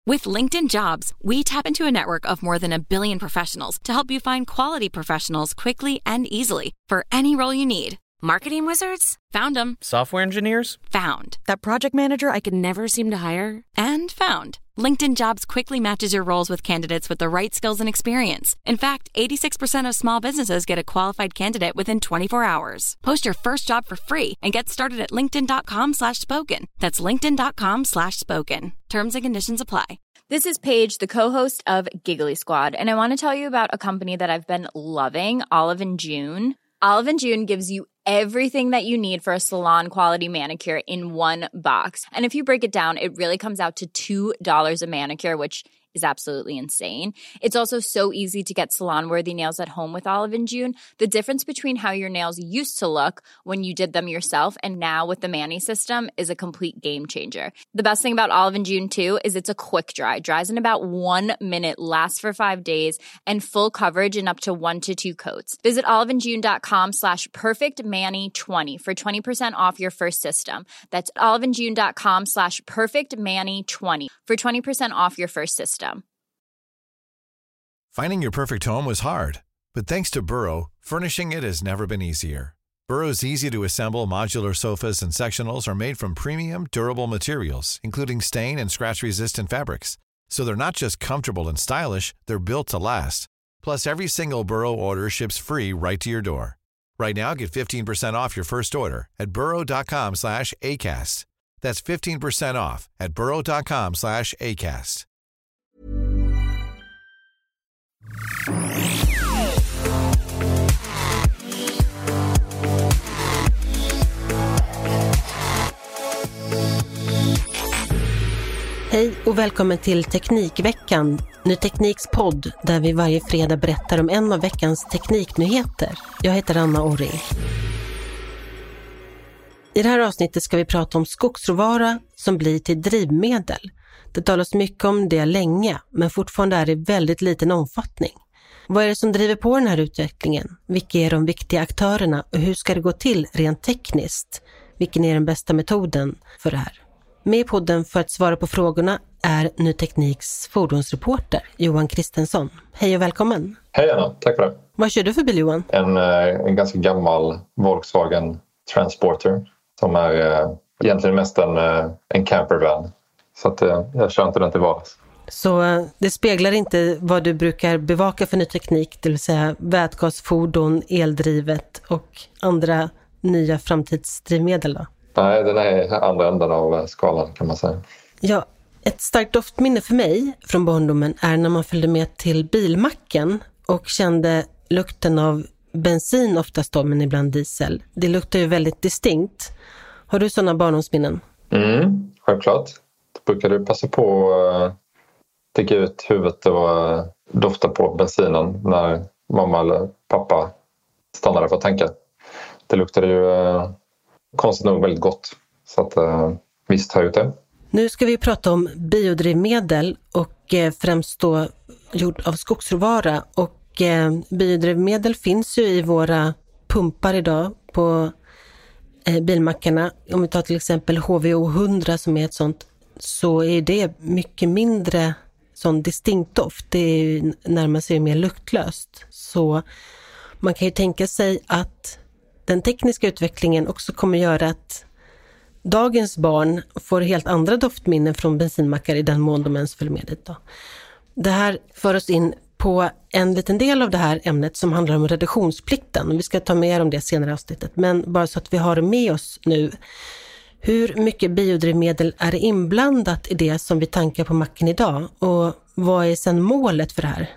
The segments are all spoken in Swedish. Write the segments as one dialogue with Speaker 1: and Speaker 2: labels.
Speaker 1: With LinkedIn Jobs, we tap into a network of more than 1 billion professionals to help you find quality professionals quickly and easily for any role you need. Marketing wizards? Found them.
Speaker 2: Software engineers?
Speaker 1: Found. That project manager I could never seem to hire? And found. LinkedIn Jobs quickly matches your roles with candidates with the right skills and experience. In fact, 86% of small businesses get a qualified candidate within 24 hours. Post your first job for free and get started at linkedin.com/spoken. That's linkedin.com/spoken. Terms and conditions apply.
Speaker 3: This is Paige, the co-host of Giggly Squad, and I want to tell you about a company that I've been loving, Olive & June. Olive & June gives you everything that you need for a salon-quality manicure in one box. And if you break it down, it really comes out to $2 a manicure, which is absolutely insane. It's also so easy to get salon-worthy nails at home with Olive & June. The difference between how your nails used to look when you did them yourself and now with the Mani system is a complete game changer. The best thing about Olive & June, too, is it's a quick dry. Dries in about 1 minute, lasts for 5 days, and full coverage in up to 1 to 2 coats. Visit oliveandjune.com/perfectmani20 for 20% off your first system. That's oliveandjune.com/perfectmani20 for 20% off your first system.
Speaker 4: Finding your perfect home was hard, but thanks to Burrow, furnishing it has never been easier. Burrow's easy-to-assemble modular sofas and sectionals are made from premium, durable materials, including stain and scratch-resistant fabrics. So they're not just comfortable and stylish, they're built to last. Plus, every single Burrow order ships free right to your door. Right now, get 15% off your first order at burrow.com/ACAST. That's 15% off at burrow.com/ACAST.
Speaker 5: Hej och välkommen till Teknikveckan, Ny Tekniks podd där vi varje fredag berättar om en av veckans tekniknyheter. Jag heter Anna Orring. I det här avsnittet ska vi prata om skogsråvara som blir till drivmedel. Det talas mycket om det länge, men fortfarande är det i väldigt liten omfattning. Vad är det som driver på den här utvecklingen? Vilka är de viktiga aktörerna och hur ska det gå till rent tekniskt? Vilken är den bästa metoden för det här? Med i podden för att svara på frågorna är Ny Tekniks fordonsreporter Johan Kristensson. Hej och välkommen.
Speaker 6: Hej Anna, tack för det.
Speaker 5: Vad kör du för bil, Johan?
Speaker 6: En ganska gammal Volkswagen Transporter som är egentligen mest en campervan. Så att jag kör inte den till vardags.
Speaker 5: Så det speglar inte vad du brukar bevaka för ny teknik, det vill säga vätgasfordon, eldrivet och andra nya framtidsdrivmedel då?
Speaker 6: Nej, den är andra änden av skalan kan man säga.
Speaker 5: Ja, ett starkt doftminne för mig från barndomen är när man följde med till bilmacken och kände lukten av bensin oftast då, men ibland diesel. Det luktar ju väldigt distinkt. Har du sådana barndomsminnen?
Speaker 6: Självklart. Brukar du passa på att sticka ut huvudet och dofta på bensinen när mamma eller pappa stannade för att tanka? Det luktade ju konstigt nog väldigt gott. Så att visst har jag gjort det.
Speaker 5: Nu ska vi prata om biodrivmedel och främst då gjord av skogsråvara. Och biodrivmedel finns ju i våra pumpar idag på bilmackarna. Om vi tar till exempel HVO 100 som är ett sånt, så är det mycket mindre sån distinkt doft. Det är ju närmare sig mer luktlöst. Så man kan ju tänka sig att den tekniska utvecklingen också kommer göra att dagens barn får helt andra doftminnen från bensinmackar i den mån de ens följer med dit då. Det här för oss in på en liten del av det här ämnet som handlar om reduktionsplikten. Vi ska ta mer om det senare i avsnittet, men bara så att vi har det med oss nu. Hur mycket biodrivmedel är det inblandat i det som vi tankar på macken idag? Och vad är sedan målet för det här?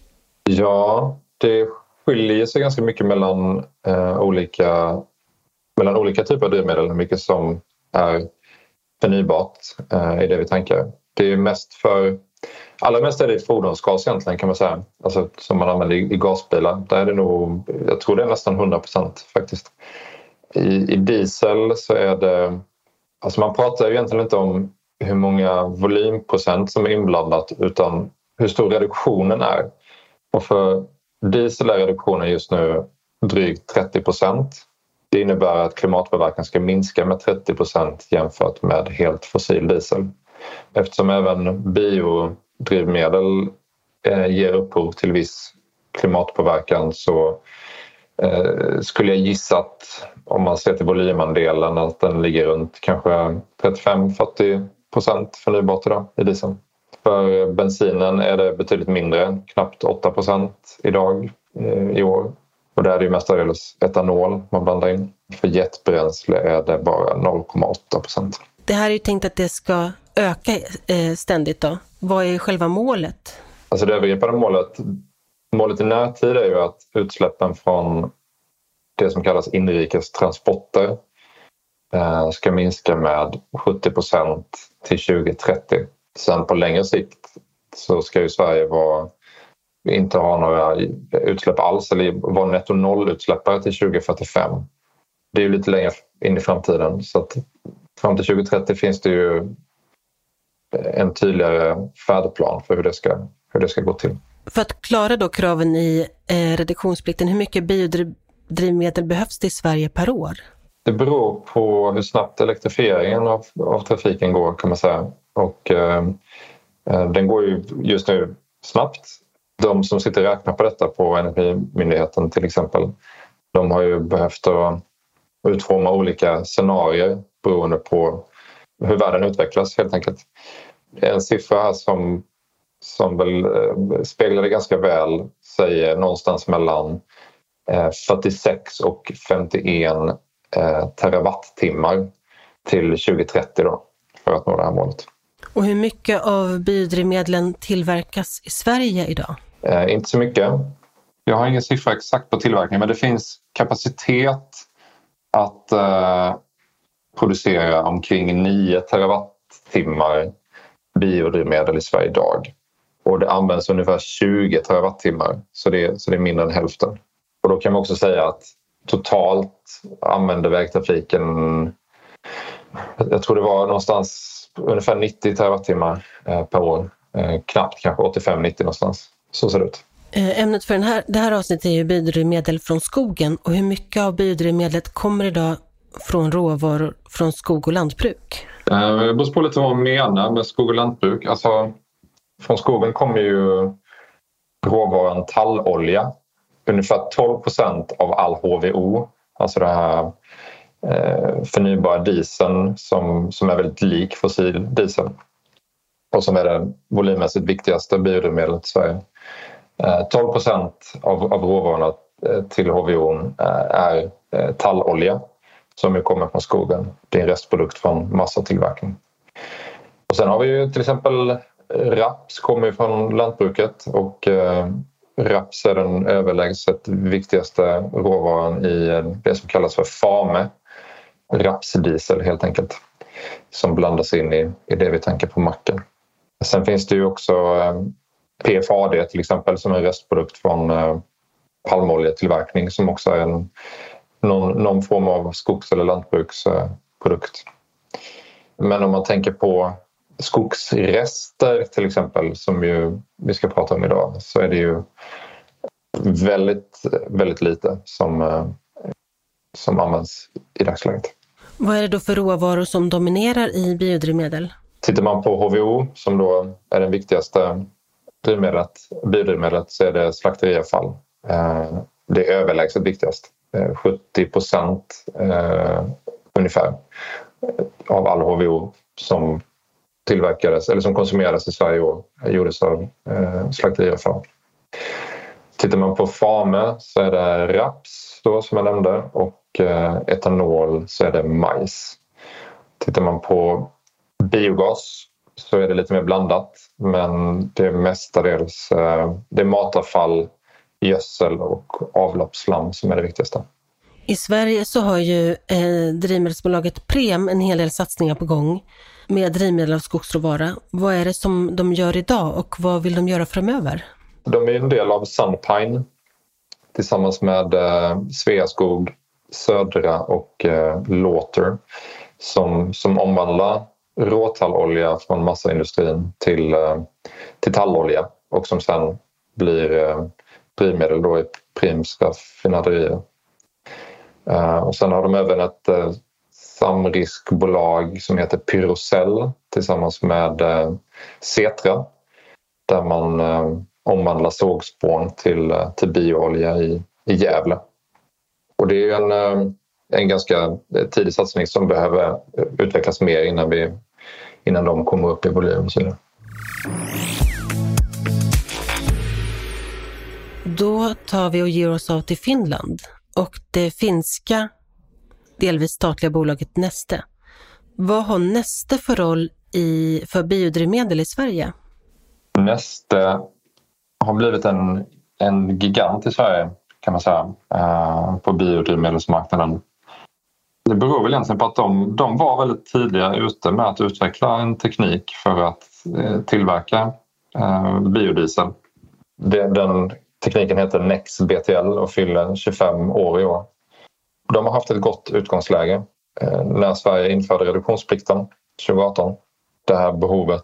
Speaker 6: Ja, det skiljer sig ganska mycket mellan olika typer av drivmedel. Hur mycket som är förnybart i det vi tankar. Det är allra mest är det fordonsgas egentligen kan man säga. Alltså som man använder i gasbilar. Där är det nog, jag tror det är nästan 100% faktiskt. I diesel så är det, alltså man pratar ju egentligen inte om hur många volymprocent som är inblandat utan hur stor reduktionen är. Och för diesel är reduktionen just nu drygt 30%. Det innebär att klimatpåverkan ska minska med 30% jämfört med helt fossil diesel. Eftersom även biodrivmedel ger upphov till viss klimatpåverkan så skulle jag gissa att om man ser till volymandelen att den ligger runt kanske 35-40% förnybart idag i dieseln. För bensinen är det betydligt mindre, knappt 8% idag i år. Och där är det ju mestadels etanol man blandar in. För jetbränsle är det bara 0,8%.
Speaker 5: Det här är ju tänkt att det ska öka ständigt då. Vad är själva målet?
Speaker 6: Alltså det övergripande målet i närtid är ju att utsläppen från det som kallas inrikes transporter ska minska med 70% till 2030. Sen på längre sikt så ska ju Sverige inte ha några utsläpp alls eller vara netto-noll-utsläppare till 2045. Det är ju lite längre in i framtiden så att fram till 2030 finns det ju en tydligare färdplan för hur det ska gå till. För
Speaker 5: att klara då kraven i reduktionsplikten, hur mycket biodrivmedel behövs det i Sverige per år?
Speaker 6: Det beror på hur snabbt elektrifieringen av trafiken går kan man säga. Och den går ju just nu snabbt. De som sitter och räknar på detta på Energimyndigheten till exempel, de har ju behövt att utforma olika scenarier beroende på hur världen utvecklas helt enkelt. En siffra här som väl speglar det ganska väl säger någonstans mellan 46 och 51 terawattimmar till 2030 då, för att nå det här målet.
Speaker 5: Och hur mycket av biodrivmedlen tillverkas i Sverige idag?
Speaker 6: Inte så mycket. Jag har ingen siffra exakt på tillverkning, men det finns kapacitet att producera omkring 9 terawattimmar biodrivmedel i Sverige idag. Och det används ungefär 20 terawattimmar, så det är mindre än hälften. Och då kan man också säga att totalt använder vägtrafiken, jag tror det var någonstans ungefär 90 terawattimmar per år. Knappt kanske 85-90 någonstans. Så ser det ut.
Speaker 5: Ämnet för det här avsnittet är ju biodrivmedel från skogen. Och hur mycket av biodrivmedlet kommer idag från råvaror från skog och lantbruk?
Speaker 6: Det beror på lite vad man menar med skog och lantbruk. Alltså, från skogen kommer ju råvaran tallolja. Ungefär 12% av all HVO. Alltså det här förnybara dieseln som är väldigt lik fossil diesel. Och som är det volymmässigt viktigaste biodrivmedlet i Sverige. 12% av råvarorna till HVO är tallolja som ju kommer från skogen. Det är en restprodukt från massatillverkning. Och sen har vi ju till exempel raps kommer ju från lantbruket och raps är den överlägset viktigaste råvaran i det som kallas för FAME. Rapsdiesel helt enkelt. Som blandas in i det vi tänker på macken. Sen finns det ju också PFAD till exempel som är en restprodukt från palmoljetillverkning som också är någon form av skogs- eller lantbruksprodukt. Men om man tänker på skogsrester till exempel som ju vi ska prata om idag så är det ju väldigt, väldigt lite som används i dagsläget.
Speaker 5: Vad är det då för råvaror som dominerar i biodrivmedel?
Speaker 6: Tittar man på HVO som då är den viktigaste biodrivmedlet så är det slakteriavfall. Det är överlägset viktigast. 70% ungefär av all HVO som tillverkades eller som konsumerades i Sverige och gjordes av slakteriavfall. Tittar man på FAME så är det raps då, som jag nämnde och etanol så är det majs. Tittar man på biogas så är det lite mer blandat men det är mestadels det är matavfall, gödsel och avloppsslam som är det viktigaste.
Speaker 5: I Sverige så har ju drivmedelsbolaget Prem en hel del satsningar på gång med drivmedel av skogsråvara. Vad är det som de gör idag och vad vill de göra framöver?
Speaker 6: De är en del av Sunpine tillsammans med Sveaskog, Södra och Lauter som omvandlar råtallolja från massaindustrin till tallolja och som sen blir drivmedel då i Prems raffinaderier. Och sen har de även ett samriskbolag som heter Pyrocell tillsammans med Cetra, där man omvandlar sågspån till bioolja i Gävle. Och det är ju en ganska tidig satsning som behöver utvecklas mer innan de kommer upp i volym och så vidare.
Speaker 5: Då tar vi och ger oss av till Finland och det finska delvis statliga bolaget Neste. Vad har Neste för roll för biodrivmedel i Sverige?
Speaker 6: Neste har blivit en gigant i Sverige kan man säga på biodrivmedelsmarknaden. Det beror väl egentligen på att de var väldigt tidiga ute med att utveckla en teknik för att tillverka biodiesel. Den tekniken heter NEX-BTL och fyller 25 år i år. De har haft ett gott utgångsläge när Sverige införde reduktionsplikten 2018. Det här behovet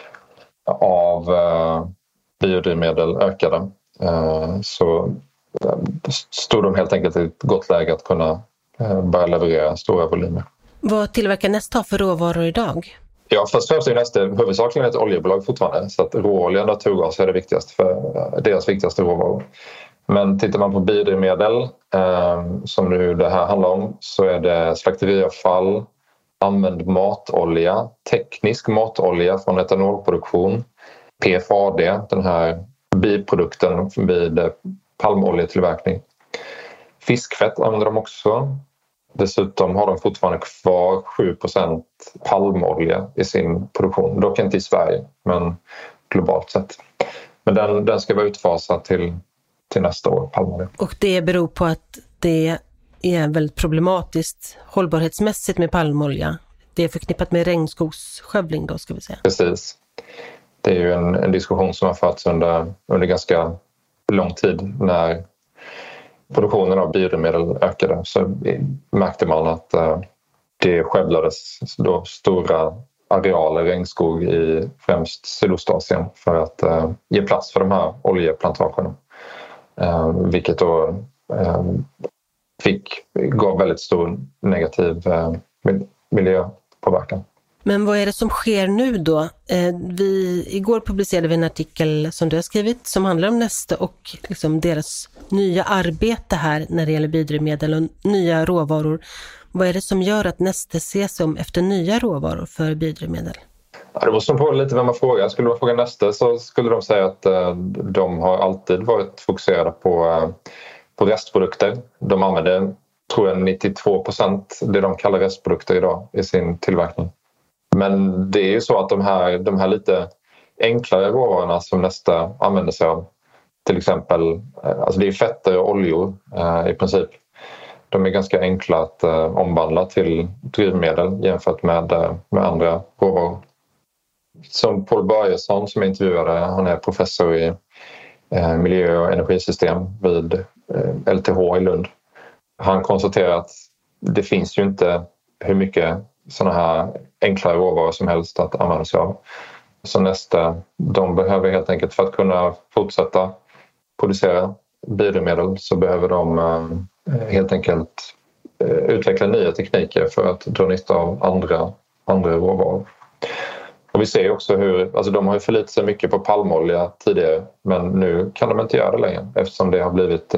Speaker 6: av biodrivmedel ökade. Så stod de helt enkelt i ett gott läge att kunna börja leverera stora volymer.
Speaker 5: Vad tillverkar Neste för råvaror idag?
Speaker 6: Ja, först och främst är Neste huvudsakligen ett oljebolag fortfarande. Så att råolja och naturgas är det viktigaste för deras viktigaste råvaror. Men tittar man på biodrivmedel som nu det här handlar om, så är det slakteriavfall, använd matolja, teknisk matolja från etanolproduktion, PFAD, den här biprodukten vid palmoljetillverkning. Fiskfett använder de också. Dessutom har de fortfarande kvar 7% palmolja i sin produktion. Dock inte i Sverige, men globalt sett. Men den ska vara utfasad till nästa år, palmolja.
Speaker 5: Och det beror på att det är väldigt problematiskt hållbarhetsmässigt med palmolja. Det är förknippat med regnskogsskövling då, ska vi säga.
Speaker 6: Precis. Det är ju en diskussion som har förts under ganska lång tid. När produktionen av biodrivmedel ökade så märkte man att det skövlades då stora arealer regnskog i främst Sydostasien för att ge plats för de här oljeplantagerna. Vilket då gav väldigt stor negativ miljöpåverkan.
Speaker 5: Men vad är det som sker nu då? Igår publicerade vi en artikel som du har skrivit som handlar om Neste och liksom deras nya arbete här när det gäller biodrivmedel och nya råvaror. Vad är det som gör att Neste ses om efter nya råvaror för biodrivmedel?
Speaker 6: Ja, det måste på lite vem man frågar. Skulle man fråga Neste så skulle de säga att de har alltid varit fokuserade på restprodukter. De använder, tror jag, 92% det de kallar restprodukter idag i sin tillverkning. Men det är ju så att de här lite enklare råvarorna som Neste använder sig av, till exempel, alltså det är fetter och oljor i princip. De är ganska enkla att omvandla till drivmedel jämfört med andra råvaror. Som Paul Börjesson som jag intervjuade, han är professor i miljö- och energisystem vid LTH i Lund. Han konstaterar att det finns ju inte hur mycket sådana här enklare råvaror som helst att använda sig av. Så Neste, de behöver helt enkelt för att kunna fortsätta producera biodrivmedel så behöver de helt enkelt utveckla nya tekniker för att dra nytta av andra råvaror. Och vi ser också alltså de har ju förlitat sig mycket på palmolja tidigare, men nu kan de inte göra det längre eftersom det har blivit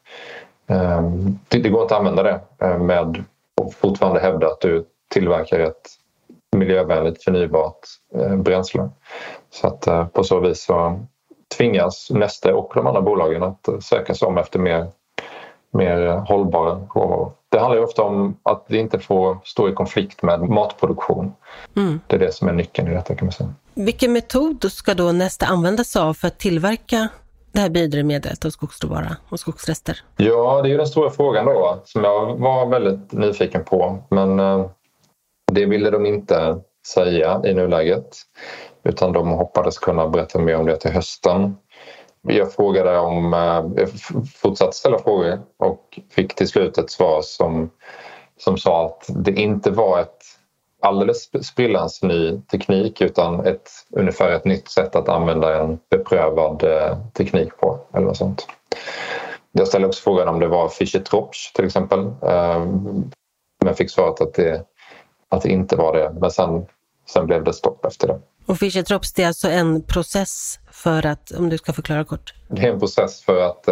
Speaker 6: det går inte att använda det med och fortfarande hävda att du tillverkar ett miljövänligt förnybart bränsle. Så att på så vis så tvingas Neste och de andra bolagen att söka sig om efter mer hållbara råvaror. Det handlar ju ofta om att det inte får stå i konflikt med matproduktion. Mm. Det är det som är nyckeln i detta, kan man säga.
Speaker 5: Vilken metod ska då Neste använda sig av för att tillverka det här biodrivmedlet av skogsråvara och skogsrester? Ja, det är ju den stora frågan då som jag var väldigt nyfiken på. Men det ville de inte säga i nuläget. Utan de hoppades kunna berätta mer om det till hösten. Jag frågade jag fortsatte ställa frågor och fick till slut ett svar som sa att det inte var ett alldeles sprillans ny teknik utan ungefär ett nytt sätt att använda en beprövad teknik på eller något sånt. Jag ställde också frågan om det var Fischer-Tropsch till exempel, men fick svaret att
Speaker 6: att det inte var det. Men sen blev det stopp efter det.
Speaker 5: Och Fischer-Tropsch, det är alltså en process för att, om du ska förklara kort.
Speaker 6: Det är en process för att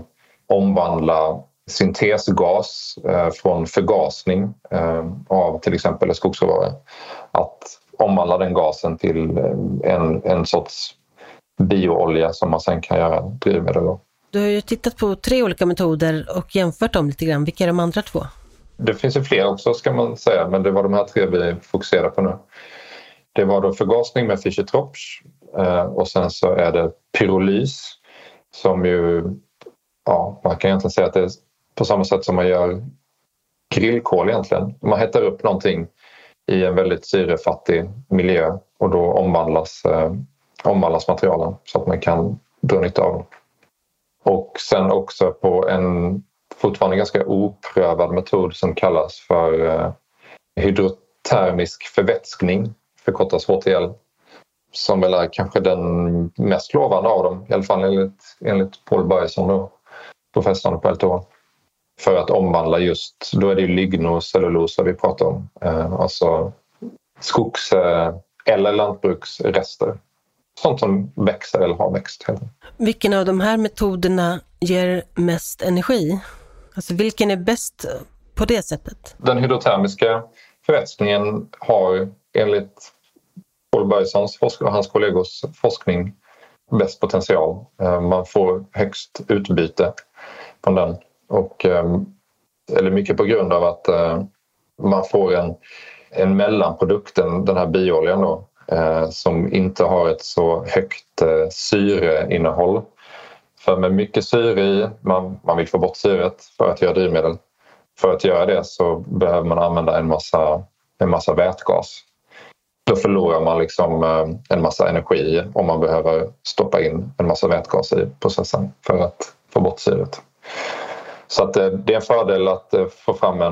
Speaker 6: omvandla syntesgas från förgasning av till exempel en skogsråvara. Att omvandla den gasen till en sorts bioolja som man sen kan göra drivmedel av.
Speaker 5: Du har ju tittat på 3 olika metoder och jämfört dem lite grann. Vilka är de andra 2?
Speaker 6: Det finns ju fler också ska man säga, men det var de här 3 vi fokuserar på nu. Det var då förgasning med Fischer-Tropsch och sen så är det pyrolys som ju, man kan egentligen säga att det är på samma sätt som man gör grillkol egentligen. Man hettar upp någonting i en väldigt syrefattig miljö och då omvandlas materialen så att man kan dra nytta av dem. Och sen också på en fortfarande ganska oprövad metod som kallas för hydrotermisk förvätskning, förkortas HTL, som väl är kanske den mest lovande av dem, i alla fall enligt Paul Börjesson då, professorn på LTH. För att omvandla just, då är det ju lignocellulosa vi pratar om, alltså skogs- eller lantbruksrester. Sånt som växer eller har växt.
Speaker 5: Vilken av de här metoderna ger mest energi? Alltså vilken är bäst på det sättet?
Speaker 6: Den hydrotermiska förvätskningen har enligt Paul Börjessons och hans kollegors forskning bäst potential. Man får högst utbyte från den. Och, eller mycket på grund av att man får en mellanprodukt, den här biooljan då, som inte har ett så högt syreinnehåll. För med mycket syre i, man vill få bort syret för att göra drivmedel. För att göra det så behöver man använda en massa vätgas. Då förlorar man liksom en massa energi om man behöver stoppa in en massa vätgas i processen för att få bort syret. Så att det är en fördel att få fram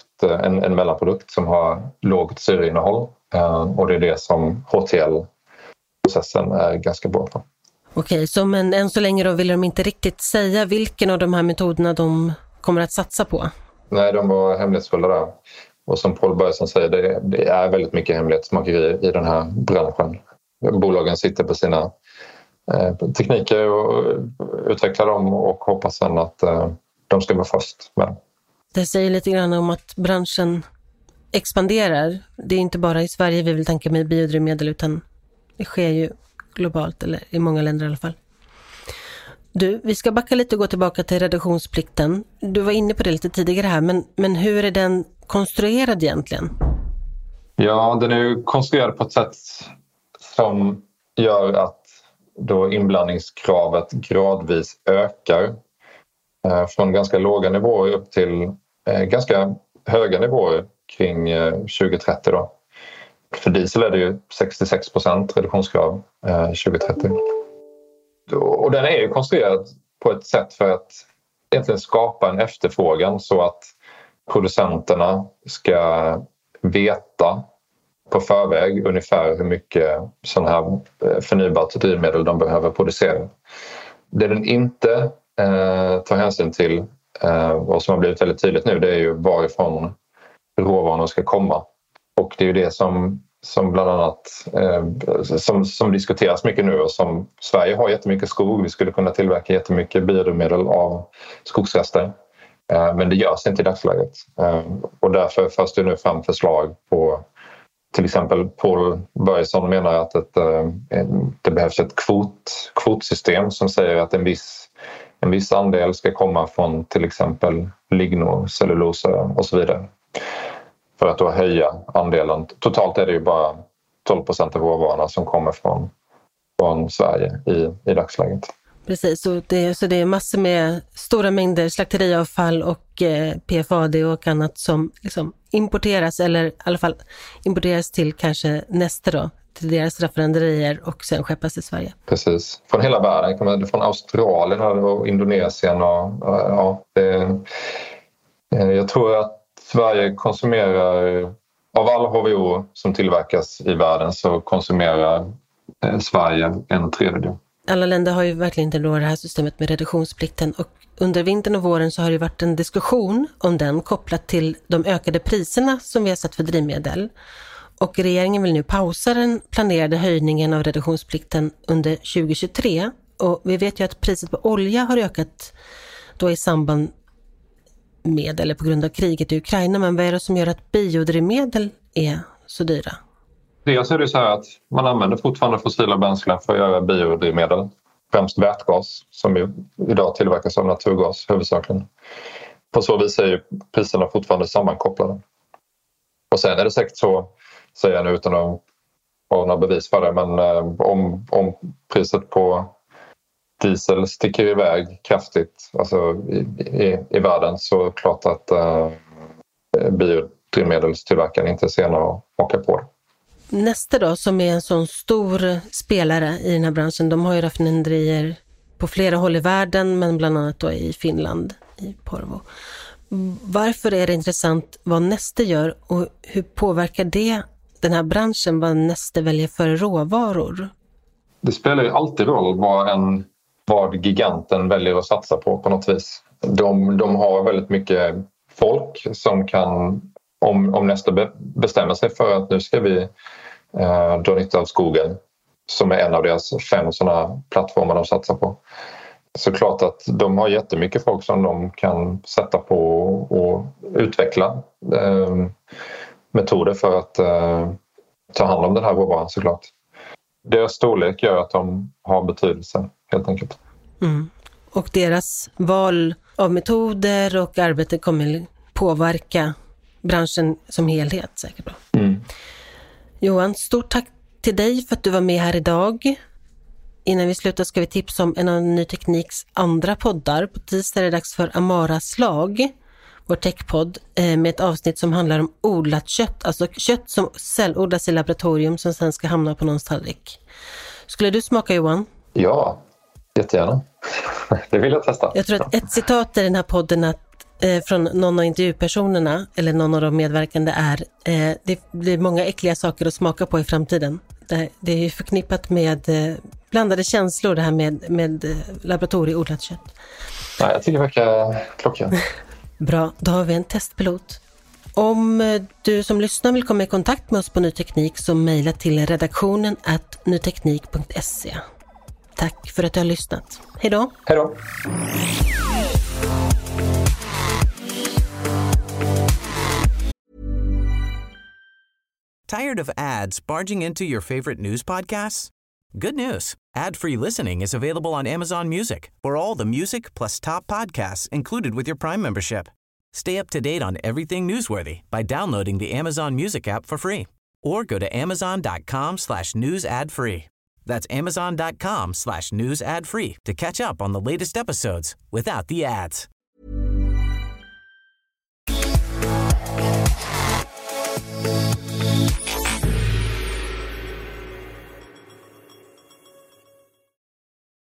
Speaker 6: en mellanprodukt som har lågt syreinnehåll. Och det är det som HTL-processen är ganska bra på.
Speaker 5: Okej, men än så länge då vill de inte riktigt säga vilken av de här metoderna de kommer att satsa på?
Speaker 6: Nej, de var hemlighetsfulla där. Och som Paul Börjesson säger, det är väldigt mycket hemlighetsmakeri i den här branschen. Bolagen sitter på sina tekniker och utvecklar dem och hoppas sedan att de ska vara först med.
Speaker 5: Det säger lite grann om att branschen expanderar. Det är inte bara i Sverige vi vill tänka med biodrivmedel, utan det sker ju globalt, eller i många länder i alla fall. Du, vi ska backa lite och gå tillbaka till reduktionsplikten. Du var inne på det lite tidigare här, men hur är den konstruerad egentligen? Ja,
Speaker 6: den är ju konstruerad på ett sätt som gör att då inblandningskravet gradvis ökar från ganska låga nivåer upp till ganska höga nivåer kring 2030 då. För diesel är det ju 66% reduktionskrav 2030. Och den är ju konstruerad på ett sätt för att egentligen skapa en efterfrågan så att producenterna ska veta på förväg ungefär hur mycket sån här förnybart drivmedel de behöver producera. Det den inte tar hänsyn till och som har blivit väldigt tydligt nu, det är ju varifrån råvarorna ska komma. Och det är ju det som bland annat som diskuteras mycket nu, och som Sverige har jättemycket skog. Vi skulle kunna tillverka jättemycket biodrivmedel av skogsrester. Men det görs inte i dagsläget. Och därför förs det nu fram förslag på, till exempel Paul Börjesson menar att det behövs ett kvotsystem som säger att en viss andel ska komma från till exempel lignocellulosa och så vidare. För att då höja andelen. Totalt är det ju bara 12% av råvarorna som kommer från Sverige i dagsläget.
Speaker 5: Precis, så det är massor med stora mängder slakteriavfall och PFAD och annat som liksom importeras, eller i alla fall importeras till kanske Neste då, till deras raffinaderier och sen skeppas till Sverige. Precis,
Speaker 6: från hela världen, från Australien och Indonesien och jag tror att Sverige konsumerar, av all HVO som tillverkas i världen så konsumerar Sverige 1/3.
Speaker 5: alla länder har ju verkligen inte då det här systemet med reduktionsplikten, och under vintern och våren så har det varit en diskussion om den kopplat till de ökade priserna som vi har sett för drivmedel. Och regeringen vill nu pausa den planerade höjningen av reduktionsplikten under 2023. Och vi vet ju att priset på olja har ökat då i samband med eller på grund av kriget i Ukraina. Men vad är det som gör att biodrivmedel är så dyra?
Speaker 6: Dels är det så här att man använder fortfarande fossila bränslen för att göra biodrivmedel. Främst vätgas som ju idag tillverkas av naturgas huvudsakligen. På så vis är ju priserna fortfarande sammankopplade. Och sen är det säkert så, säger jag nu utan att ha några bevis för det, men om priset på diesel sticker iväg kraftigt alltså i världen, så är det klart att biodrivmedelstillverkaren inte ser något att åka på det.
Speaker 5: Neste då, som är en sån stor spelare i den här branschen, de har ju raffinaderier på flera håll i världen, men bland annat då i Finland, i Porvoo. Varför är det intressant vad Neste gör och hur påverkar det den här branschen, vad Neste väljer för råvaror? Det
Speaker 6: spelar ju alltid roll vad giganten väljer att satsa på något vis. De har väldigt mycket folk som kan, om Neste bestämmer sig för att nu ska vi dra nytta av skogen, som är en av deras 5 sådana plattformar de satsar på. Så klart att de har jättemycket folk som de kan sätta på och utveckla metoder för att ta hand om den här råvaran, såklart. Deras storlek gör att de har betydelse, helt enkelt.
Speaker 5: Mm. Och deras val av metoder och arbete kommer påverka branschen som helhet säkert då.
Speaker 6: Mm.
Speaker 5: Johan, stort tack till dig för att du var med här idag. Innan vi slutar ska vi tipsa om en av Ny Tekniks andra poddar. På tisdag är det dags för Amaras lag, vår techpodd, med ett avsnitt som handlar om odlat kött. Alltså kött som cellodlas i laboratorium som sen ska hamna på någons tallrik. Skulle du smaka, Johan?
Speaker 6: Ja, jättegärna. Det vill jag testa.
Speaker 5: Jag tror att ett citat i den här podden från någon av intervjupersonerna eller någon av de medverkande är det blir många äckliga saker att smaka på i framtiden. Det är ju förknippat med blandade känslor det här med laboratorieodlat kött.
Speaker 6: Nej, jag tycker det verkar klockan.
Speaker 5: Bra, då har vi en testpilot. Om du som lyssnar vill komma i kontakt med oss på Ny Teknik så mejla till redaktionen@nyteknik.se. Tack för att du har lyssnat. Hej då!
Speaker 6: Hej då!
Speaker 2: Tired of ads barging into your favorite news podcasts? Good news. Ad-free listening is available on Amazon Music for all the music plus top podcasts included with your Prime membership. Stay up to date on everything newsworthy by downloading the Amazon Music app for free or go to amazon.com/news ad free. That's amazon.com/news ad free to catch up on the latest episodes without the ads.